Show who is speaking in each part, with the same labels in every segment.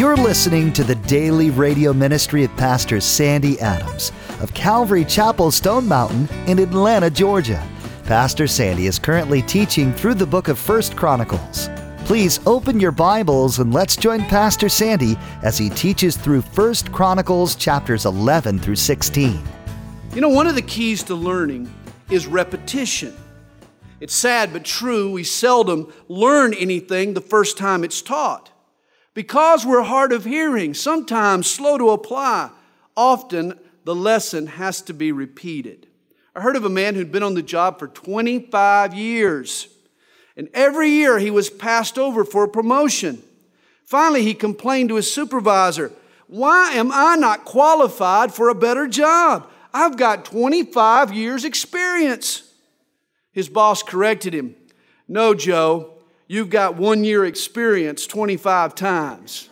Speaker 1: You're listening to the daily radio ministry of Pastor Sandy Adams of Calvary Chapel, Stone Mountain in Atlanta, Georgia. Pastor Sandy is currently teaching through the book of 1 Chronicles. Please open your Bibles and let's join Pastor Sandy as he teaches through 1 Chronicles chapters 11 through 16.
Speaker 2: You know, one of the keys to learning is repetition. It's sad but true, we seldom learn anything the first time it's taught. Because we're hard of hearing, sometimes slow to apply, often the lesson has to be repeated. I heard of a man who'd been on the job for 25 years, and every year he was passed over for a promotion. Finally, he complained to his supervisor, "Why am I not qualified for a better job? I've got 25 years experience." His boss corrected him, "No, Joe, you've got 1 year experience 25 times.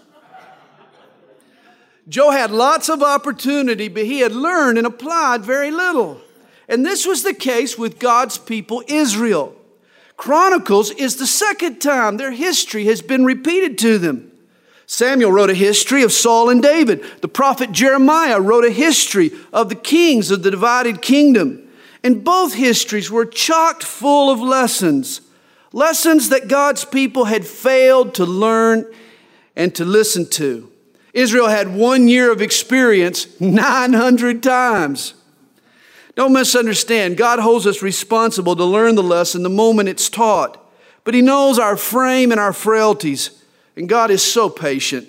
Speaker 2: Joe had lots of opportunity, but he had learned and applied very little. And this was the case with God's people, Israel. Chronicles is the second time their history has been repeated to them. Samuel wrote a history of Saul and David. The prophet Jeremiah wrote a history of the kings of the divided kingdom. And both histories were chock full of lessons. Lessons that God's people had failed to learn and to listen to. Israel had 1 year of experience 900 times. Don't misunderstand. God holds us responsible to learn the lesson the moment it's taught. But He knows our frame and our frailties. And God is so patient.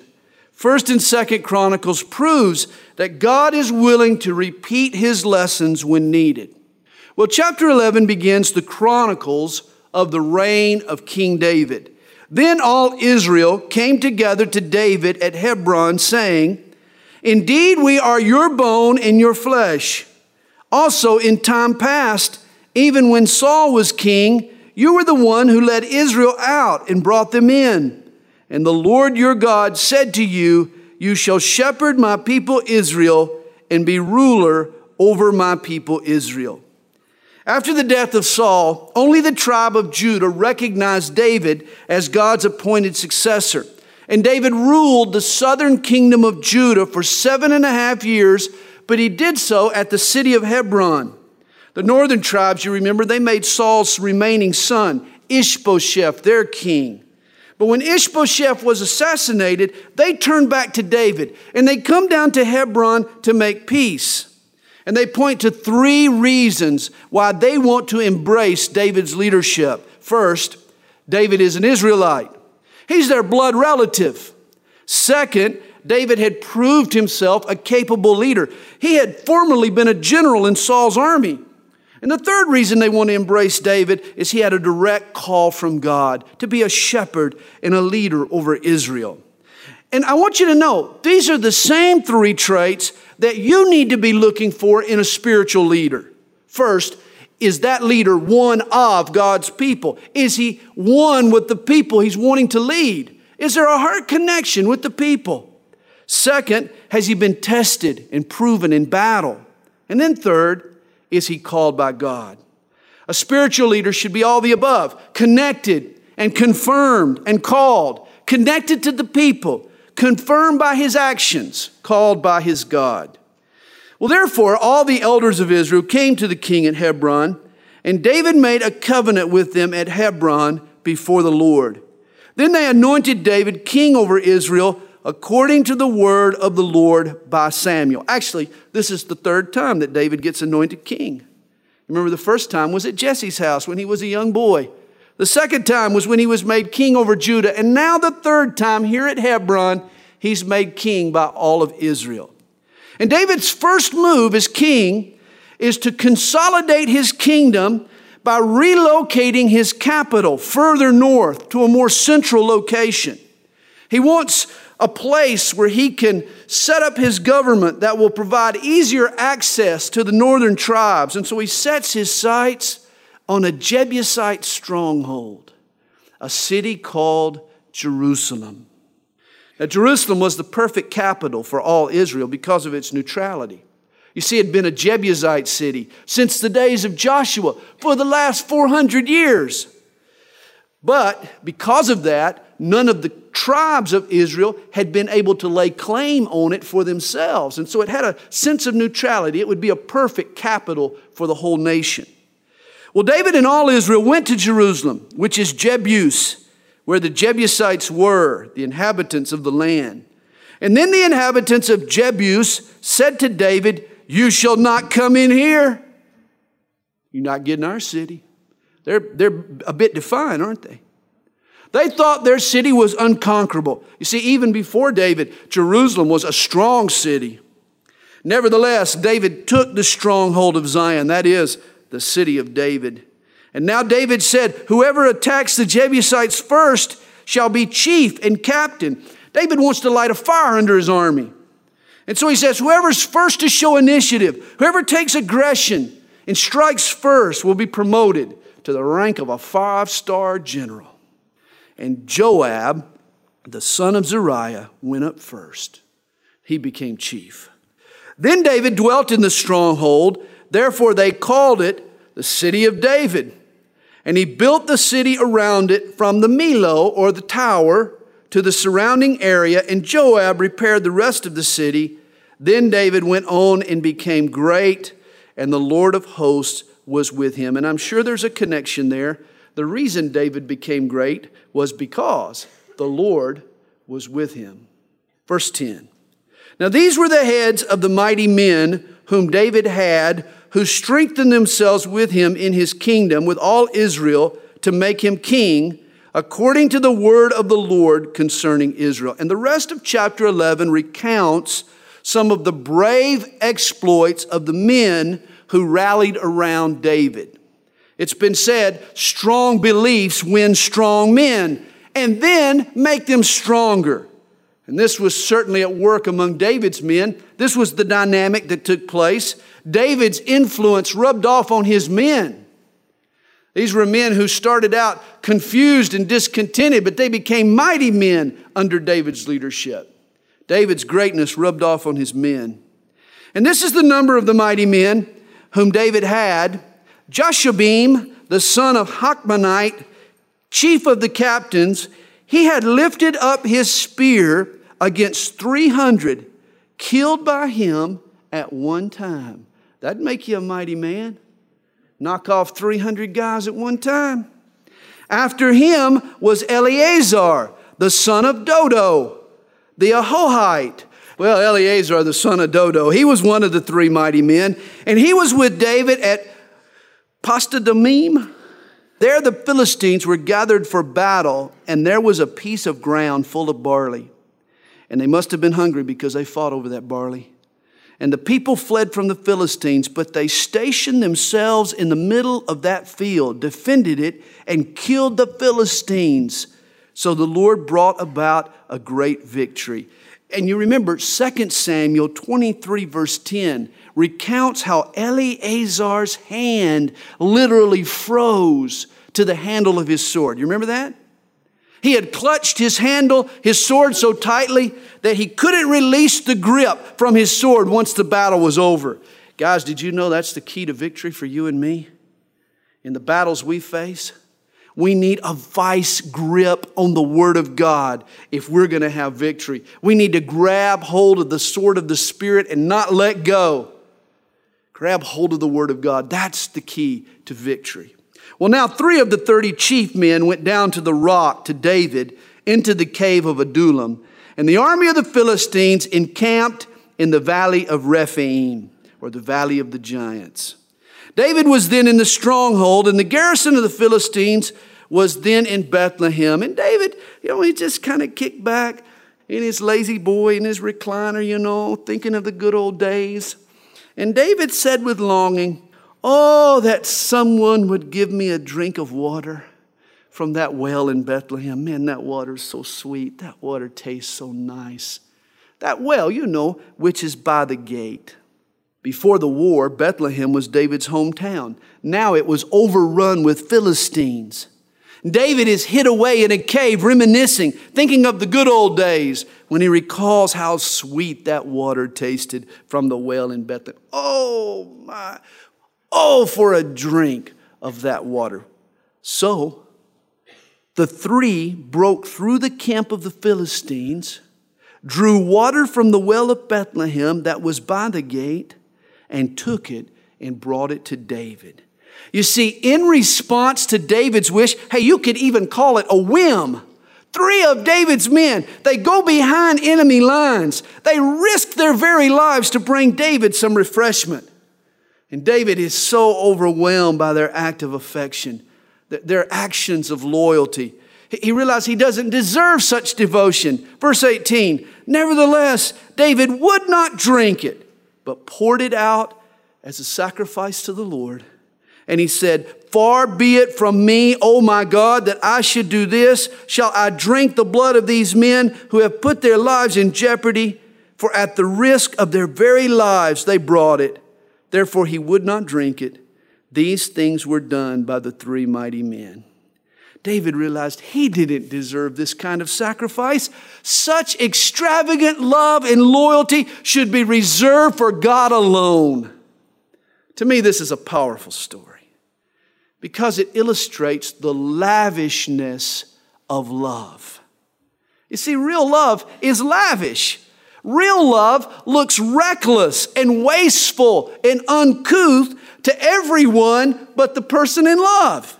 Speaker 2: 1 and 2 Chronicles proves that God is willing to repeat His lessons when needed. Well, chapter 11 begins the chronicles of the reign of King David. Then all Israel came together to David at Hebron, saying, "Indeed, we are your bone and your flesh. Also, in time past, even when Saul was king, you were the one who led Israel out and brought them in. And the Lord your God said to you, 'You shall shepherd my people Israel and be ruler over my people Israel.'" After the death of Saul, only the tribe of Judah recognized David as God's appointed successor. And David ruled the southern kingdom of Judah for 7.5 years, but he did so at the city of Hebron. The northern tribes, you remember, they made Saul's remaining son, Ishbosheth, their king. But when Ishbosheth was assassinated, they turned back to David, and they come down to Hebron to make peace. And they point to 3 reasons why they want to embrace David's leadership. First, David is an Israelite. He's their blood relative. Second, David had proved himself a capable leader. He had formerly been a general in Saul's army. And the third reason they want to embrace David is he had a direct call from God to be a shepherd and a leader over Israel. And I want you to know, these are the same 3 traits that you need to be looking for in a spiritual leader. First, is that leader one of God's people? Is he one with the people he's wanting to lead? Is there a heart connection with the people? Second, has he been tested and proven in battle? And then third, is he called by God? A spiritual leader should be all the above, connected and confirmed and called, connected to the people, confirmed by his actions, called by his God. Well, therefore, all the elders of Israel came to the king at Hebron, and David made a covenant with them at Hebron before the Lord. Then they anointed David king over Israel according to the word of the Lord by Samuel. Actually, this is the 3rd time that David gets anointed king. Remember, the first time was at Jesse's house when he was a young boy. The second time was when he was made king over Judah. And now the 3rd time here at Hebron, he's made king by all of Israel. And David's first move as king is to consolidate his kingdom by relocating his capital further north to a more central location. He wants a place where he can set up his government that will provide easier access to the northern tribes. And so he sets his sights on a Jebusite stronghold, a city called Jerusalem. Now, Jerusalem was the perfect capital for all Israel because of its neutrality. You see, it had been a Jebusite city since the days of Joshua for the last 400 years. But because of that, none of the tribes of Israel had been able to lay claim on it for themselves. And so it had a sense of neutrality. It would be a perfect capital for the whole nation. Well, David and all Israel went to Jerusalem, which is Jebus, where the Jebusites were, the inhabitants of the land. And then the inhabitants of Jebus said to David, "You shall not come in here. You're not getting our city." They're a bit defiant, aren't they? They thought their city was unconquerable. You see, even before David, Jerusalem was a strong city. Nevertheless, David took the stronghold of Zion, that is, the city of David. And now David said, "Whoever attacks the Jebusites first shall be chief and captain." David wants to light a fire under his army. And so he says, whoever's first to show initiative, whoever takes aggression and strikes first will be promoted to the rank of a 5-star general. And Joab, the son of Zeruiah, went up first. He became chief. Then David dwelt in the stronghold. Therefore they called it the city of David. And he built the city around it from the Millo, or the tower, to the surrounding area. And Joab repaired the rest of the city. Then David went on and became great, and the Lord of hosts was with him. And I'm sure there's a connection there. The reason David became great was because the Lord was with him. Verse 10. Now these were the heads of the mighty men whom David had, who strengthened themselves with him in his kingdom, with all Israel, to make him king, according to the word of the Lord concerning Israel. And the rest of chapter 11 recounts some of the brave exploits of the men who rallied around David. It's been said, strong beliefs win strong men, and then make them stronger. And this was certainly at work among David's men. This was the dynamic that took place. David's influence rubbed off on his men. These were men who started out confused and discontented, but they became mighty men under David's leadership. David's greatness rubbed off on his men. And this is the number of the mighty men whom David had. Jashobeam, the son of Hachmonite, chief of the captains, he had lifted up his spear against 300, killed by him at one time. That'd make you a mighty man. Knock off 300 guys at one time. After him was Eleazar, the son of Dodo, the Ahohite. Well, Eleazar, the son of Dodo, he was one of the 3 mighty men, and he was with David at Postadamim. There the Philistines were gathered for battle, and there was a piece of ground full of barley. And they must have been hungry because they fought over that barley. And the people fled from the Philistines, but they stationed themselves in the middle of that field, defended it, and killed the Philistines. So the Lord brought about a great victory. And you remember 2 Samuel 23 verse 10 recounts how Eleazar's hand literally froze to the handle of his sword. You remember that? He had clutched his handle, his sword so tightly that he couldn't release the grip from his sword once the battle was over. Guys, did you know that's the key to victory for you and me? In the battles we face, we need a vice grip on the Word of God if we're going to have victory. We need to grab hold of the sword of the Spirit and not let go. Grab hold of the Word of God. That's the key to victory. Well, now 3 of the 30 chief men went down to the rock to David into the cave of Adullam. And the army of the Philistines encamped in the valley of Rephaim, or the valley of the giants. David was then in the stronghold, and the garrison of the Philistines was then in Bethlehem. And David, he just kind of kicked back in his lazy boy, in his recliner, thinking of the good old days. And David said with longing, "Oh, that someone would give me a drink of water from that well in Bethlehem. Man, that water is so sweet. That water tastes so nice. That well, which is by the gate." Before the war, Bethlehem was David's hometown. Now it was overrun with Philistines. David is hid away in a cave, reminiscing, thinking of the good old days when he recalls how sweet that water tasted from the well in Bethlehem. Oh, my. Oh, for a drink of that water. So The three broke through the camp of the Philistines, drew water from the well of Bethlehem that was by the gate, and took it and brought it to David. You see, in response to David's wish, hey, you could even call it a whim. 3 of David's men, they go behind enemy lines. They risk their very lives to bring David some refreshment. And David is so overwhelmed by their act of affection, their actions of loyalty. He realized he doesn't deserve such devotion. Verse 18, nevertheless, David would not drink it, but poured it out as a sacrifice to the Lord. And he said, far be it from me, O my God, that I should do this. Shall I drink the blood of these men who have put their lives in jeopardy? For at the risk of their very lives they brought it. Therefore he would not drink it. These things were done by the 3 mighty men. David realized he didn't deserve this kind of sacrifice. Such extravagant love and loyalty should be reserved for God alone. To me, this is a powerful story because it illustrates the lavishness of love. You see, real love is lavish. Real love looks reckless and wasteful and uncouth to everyone but the person in love.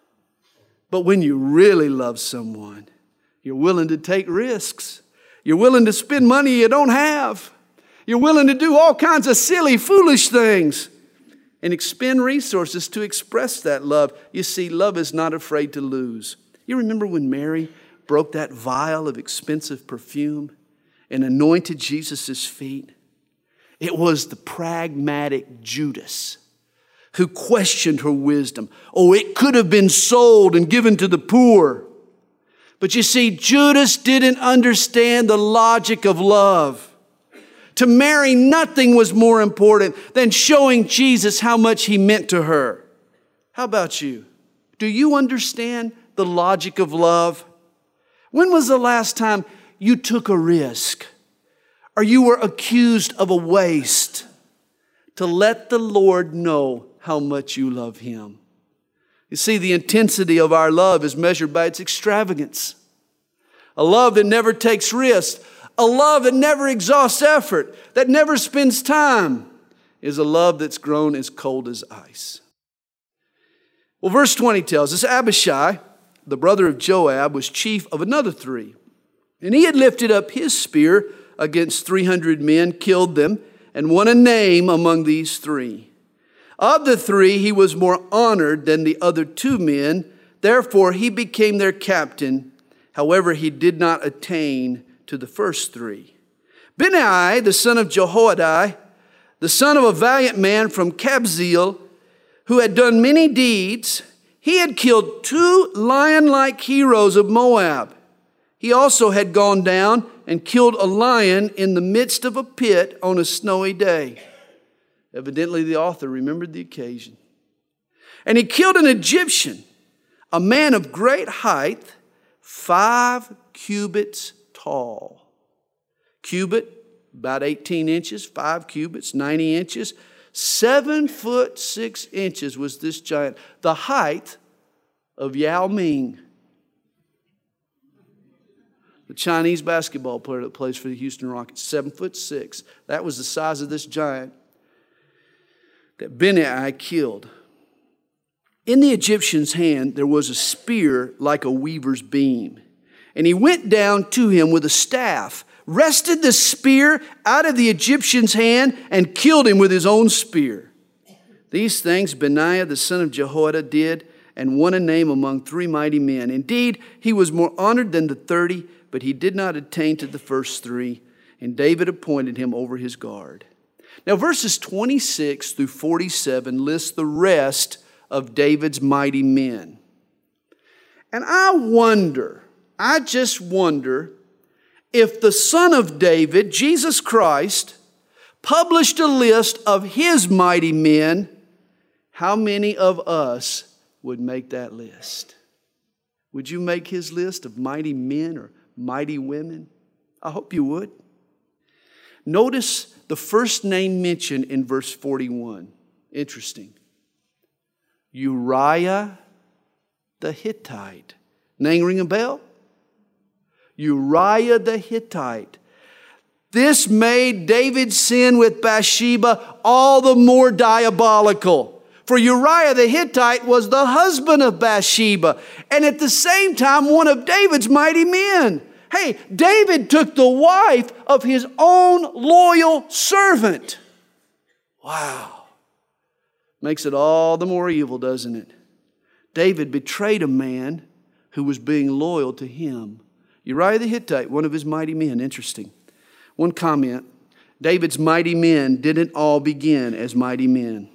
Speaker 2: But when you really love someone, you're willing to take risks. You're willing to spend money you don't have. You're willing to do all kinds of silly, foolish things and expend resources to express that love. You see, love is not afraid to lose. You remember when Mary broke that vial of expensive perfume and anointed Jesus' feet? It was the pragmatic Judas who questioned her wisdom. Oh, it could have been sold and given to the poor. But you see, Judas didn't understand the logic of love. To Mary, nothing was more important than showing Jesus how much he meant to her. How about you? Do you understand the logic of love? When was the last time you took a risk or you were accused of a waste to let the Lord know how much you love him? You see, the intensity of our love is measured by its extravagance. A love that never takes risks, a love that never exhausts effort, that never spends time, is a love that's grown as cold as ice. Well, verse 20 tells us Abishai, the brother of Joab, was chief of another 3. And he had lifted up his spear against 300 men, killed them, and won a name among these 3. Of the 3, he was more honored than the other 2 men. Therefore, he became their captain. However, he did not attain to the first 3. Benai, the son of Jehoiada, the son of a valiant man from Kabzeel, who had done many deeds, he had killed 2 lion-like heroes of Moab. He also had gone down and killed a lion in the midst of a pit on a snowy day. Evidently, the author remembered the occasion. And he killed an Egyptian, a man of great height, 5 cubits tall. Cubit, about 18 inches, 5 cubits, 90 inches. 7 foot 6 inches was this giant. The height of Yao Ming, the Chinese basketball player that plays for the Houston Rockets. 7 foot 6. That was the size of this giant that Benai killed. In the Egyptian's hand there was a spear like a weaver's beam. And he went down to him with a staff, wrested the spear out of the Egyptian's hand, and killed him with his own spear. These things Benaiah the son of Jehoiada did, and won a name among 3 mighty men. Indeed, he was more honored than the 30, but he did not attain to the first 3, and David appointed him over his guard. Now, verses 26 through 47 list the rest of David's mighty men. And I just wonder if the Son of David, Jesus Christ, published a list of his mighty men, how many of us would make that list? Would you make his list of mighty men or mighty women? I hope you would. Notice the first name mentioned in verse 41. Interesting. Uriah the Hittite. Name ring a bell? Uriah the Hittite. This made David's sin with Bathsheba all the more diabolical. For Uriah the Hittite was the husband of Bathsheba, and at the same time one of David's mighty men. Hey, David took the wife of his own loyal servant. Wow. Makes it all the more evil, doesn't it? David betrayed a man who was being loyal to him. Uriah the Hittite, one of his mighty men. Interesting. One comment. David's mighty men didn't all begin as mighty men.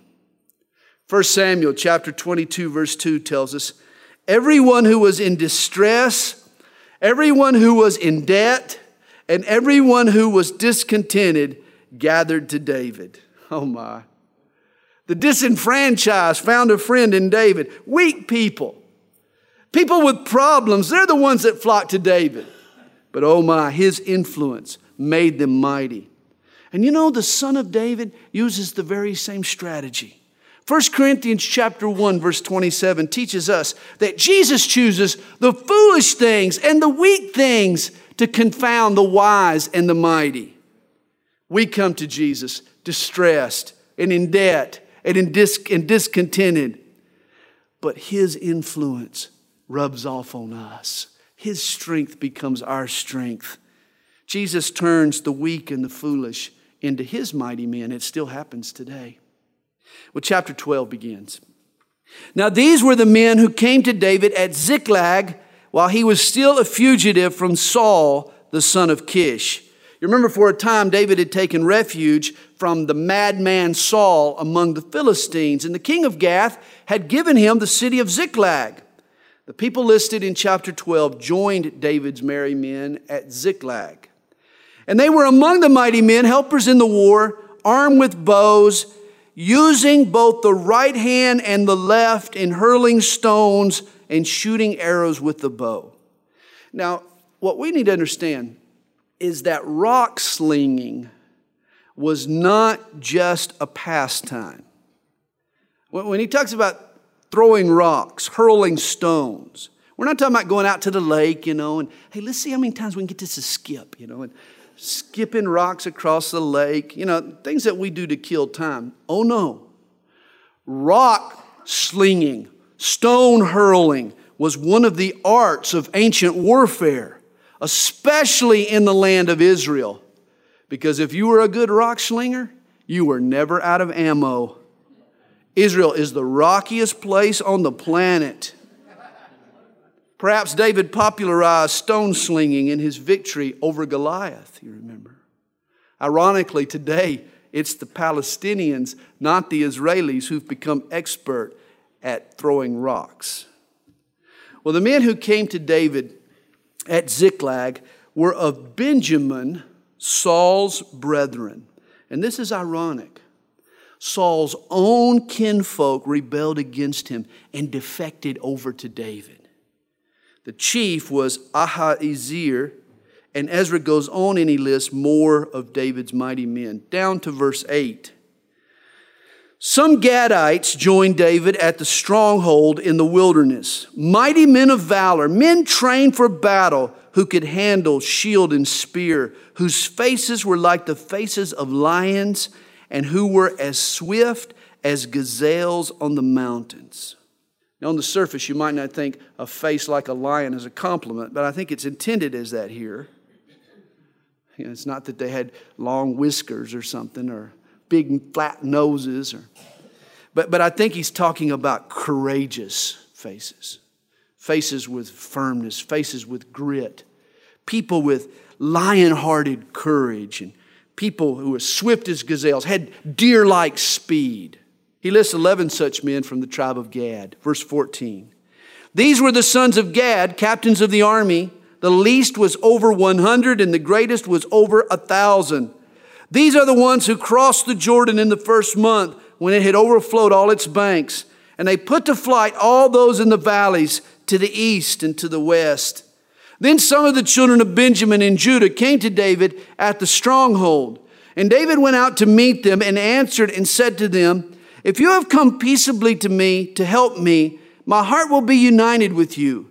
Speaker 2: 1 Samuel chapter 22 verse 2 tells us, everyone who was in distress, everyone who was in debt, and everyone who was discontented gathered to David. Oh my. The disenfranchised found a friend in David. Weak people. People with problems, they're the ones that flock to David. But oh my, his influence made them mighty. And you know, the son of David uses the very same strategy. 1 Corinthians chapter 1 verse 27 teaches us that Jesus chooses the foolish things and the weak things to confound the wise and the mighty. We come to Jesus distressed and in debt and discontented. But his influence rubs off on us. His strength becomes our strength. Jesus turns the weak and the foolish into his mighty men. It still happens today. Well, chapter 12 begins. Now these were the men who came to David at Ziklag while he was still a fugitive from Saul, the son of Kish. You remember for a time David had taken refuge from the madman Saul among the Philistines, and the king of Gath had given him the city of Ziklag. The people listed in chapter 12 joined David's merry men at Ziklag. And they were among the mighty men, helpers in the war, armed with bows, using both the right hand and the left in hurling stones and shooting arrows with the bow. Now, what we need to understand is that rock slinging was not just a pastime. When he talks about throwing rocks, hurling stones, we're not talking about going out to the lake, and hey, let's see how many times we can get this to skip, and skipping rocks across the lake, things that we do to kill time. Oh no. Rock slinging, stone hurling was one of the arts of ancient warfare, especially in the land of Israel. Because if you were a good rock slinger, you were never out of ammo. Israel is the rockiest place on the planet. Perhaps David popularized stone slinging in his victory over Goliath, you remember. Ironically, today, it's the Palestinians, not the Israelis, who've become expert at throwing rocks. Well, the men who came to David at Ziklag were of Benjamin, Saul's brethren. And this is ironic. Saul's own kinfolk rebelled against him and defected over to David. The chief was Ahiezer, and Ezra goes on and he lists more of David's mighty men. Down to verse 8. Some Gadites joined David at the stronghold in the wilderness. Mighty men of valor, men trained for battle, who could handle shield and spear, whose faces were like the faces of lions, and who were as swift as gazelles on the mountains. Now, on the surface, you might not think a face like a lion is a compliment, but I think it's intended as that here. It's not that they had long whiskers or something, or big flat noses, but I think he's talking about courageous faces. Faces with firmness, faces with grit. People with lion-hearted courage, and people who were swift as gazelles, had deer-like speed. He lists 11 such men from the tribe of Gad. Verse 14. These were the sons of Gad, captains of the army. The least was over 100 and the greatest was over 1,000. These are the ones who crossed the Jordan in the first month when it had overflowed all its banks. And they put to flight all those in the valleys to the east and to the west. Then some of the children of Benjamin and Judah came to David at the stronghold. And David went out to meet them and answered and said to them, if you have come peaceably to me to help me, my heart will be united with you.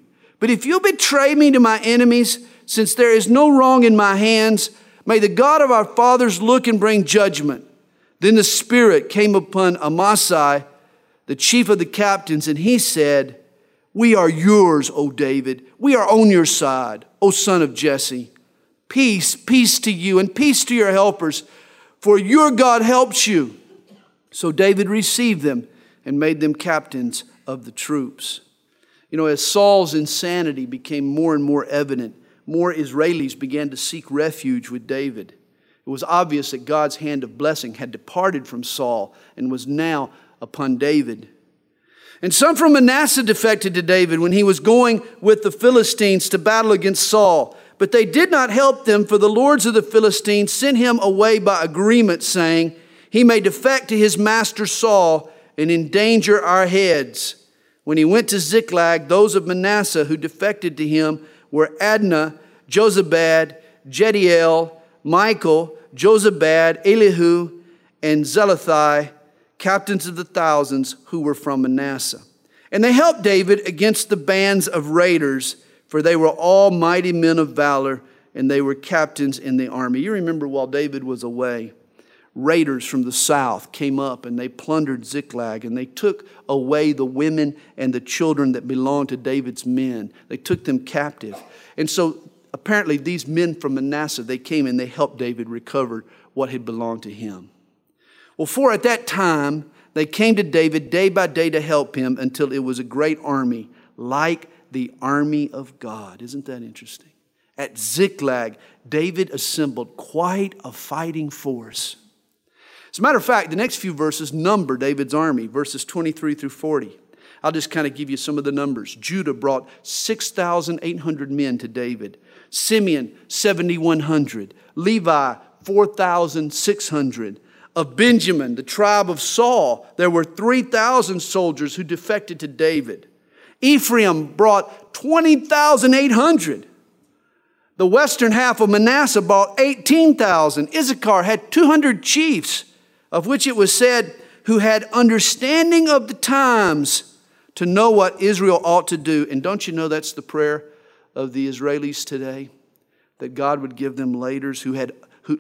Speaker 2: But if you betray me to my enemies, since there is no wrong in my hands, may the God of our fathers look and bring judgment. Then the Spirit came upon Amasai, the chief of the captains, and he said, we are yours, O David. We are on your side, O son of Jesse. Peace, peace to you, and peace to your helpers, for your God helps you. So David received them and made them captains of the troops. You know, as Saul's insanity became more and more evident, more Israelis began to seek refuge with David. It was obvious that God's hand of blessing had departed from Saul and was now upon David. And some from Manasseh defected to David when he was going with the Philistines to battle against Saul. But they did not help them, for the lords of the Philistines sent him away by agreement, saying, he may defect to his master Saul and endanger our heads. When he went to Ziklag, those of Manasseh who defected to him were Adnah, Jozabad, Jediel, Michael, Jozabad, Elihu, and Zelathai, captains of the thousands who were from Manasseh. And they helped David against the bands of raiders, for they were all mighty men of valor, and they were captains in the army. You remember while David was away, raiders from the south came up and they plundered Ziklag, and they took away the women and the children that belonged to David's men. They took them captive. And so apparently these men from Manasseh, they came and they helped David recover what had belonged to him. Well, for at that time, they came to David day by day to help him until it was a great army, like the army of God. Isn't that interesting? At Ziklag, David assembled quite a fighting force. As a matter of fact, the next few verses number David's army, verses 23 through 40. I'll just kind of give you some of the numbers. Judah brought 6,800 men to David. Simeon, 7,100. Levi, 4,600. Of Benjamin, the tribe of Saul, there were 3,000 soldiers who defected to David. Ephraim brought 20,800. The western half of Manasseh brought 18,000. Issachar had 200 chiefs, of which it was said, who had understanding of the times to know what Israel ought to do. And don't you know that's the prayer of the Israelis today? That God would give them leaders who had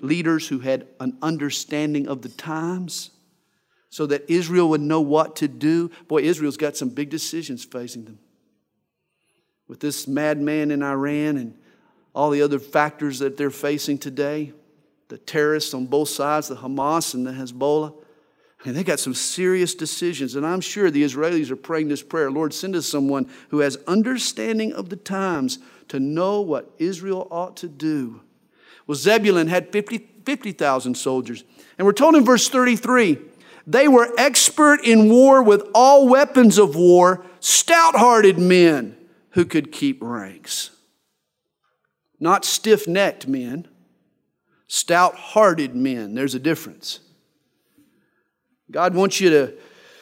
Speaker 2: an understanding of the times so that Israel would know what to do. Boy, Israel's got some big decisions facing them. With this madman in Iran and all the other factors that they're facing today, the terrorists on both sides, the Hamas and the Hezbollah, and they got some serious decisions. And I'm sure the Israelis are praying this prayer, Lord, send us someone who has understanding of the times to know what Israel ought to do. Well, Zebulun had 50,000 soldiers. And we're told in verse 33, they were expert in war with all weapons of war, stout-hearted men who could keep ranks. Not stiff-necked men, stout-hearted men. There's a difference. God wants you to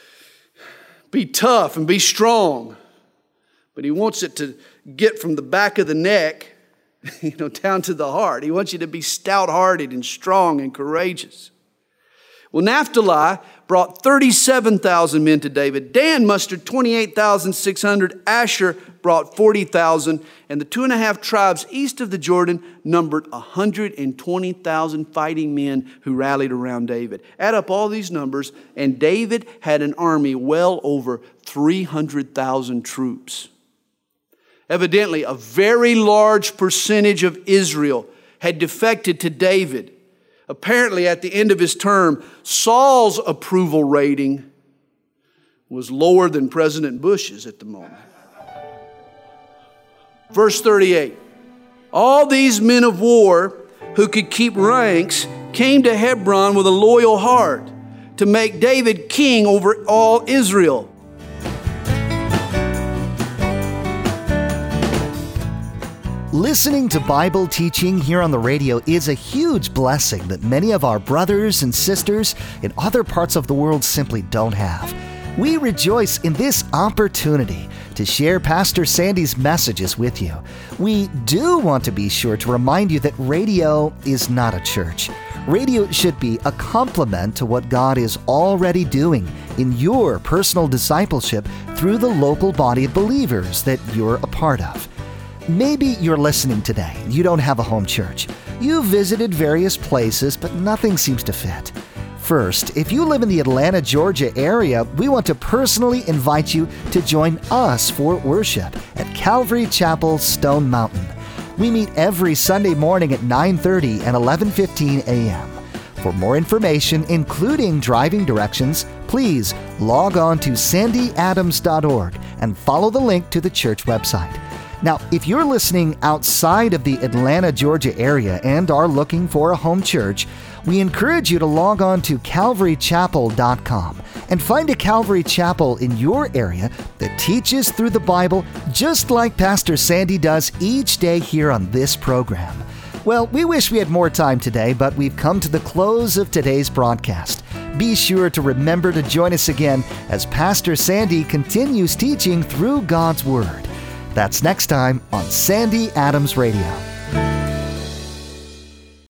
Speaker 2: be tough and be strong, but He wants it to get from the back of the neck down to the heart. He wants you to be stout-hearted and strong and courageous. Well, Naphtali brought 37,000 men to David. Dan mustered 28,600. Asher brought 40,000. And the 2.5 tribes east of the Jordan numbered 120,000 fighting men who rallied around David. Add up all these numbers, and David had an army well over 300,000 troops. Evidently, a very large percentage of Israel had defected to David. Apparently, at the end of his term, Saul's approval rating was lower than President Bush's at the moment. Verse 38, all these men of war who could keep ranks came to Hebron with a loyal heart to make David king over all Israel.
Speaker 1: Listening to Bible teaching here on the radio is a huge blessing that many of our brothers and sisters in other parts of the world simply don't have. We rejoice in this opportunity to share Pastor Sandy's messages with you. We do want to be sure to remind you that radio is not a church. Radio should be a complement to what God is already doing in your personal discipleship through the local body of believers that you're a part of. Maybe you're listening today and you don't have a home church. You've visited various places, but nothing seems to fit. First, if you live in the Atlanta, Georgia area, we want to personally invite you to join us for worship at Calvary Chapel, Stone Mountain. We meet every Sunday morning at 9:30 and 11:15 a.m. For more information, including driving directions, please log on to sandyadams.org and follow the link to the church website. Now, if you're listening outside of the Atlanta, Georgia area and are looking for a home church, we encourage you to log on to calvarychapel.com and find a Calvary Chapel in your area that teaches through the Bible just like Pastor Sandy does each day here on this program. Well, we wish we had more time today, but we've come to the close of today's broadcast. Be sure to remember to join us again as Pastor Sandy continues teaching through God's Word. That's next time on Sandy Adams Radio.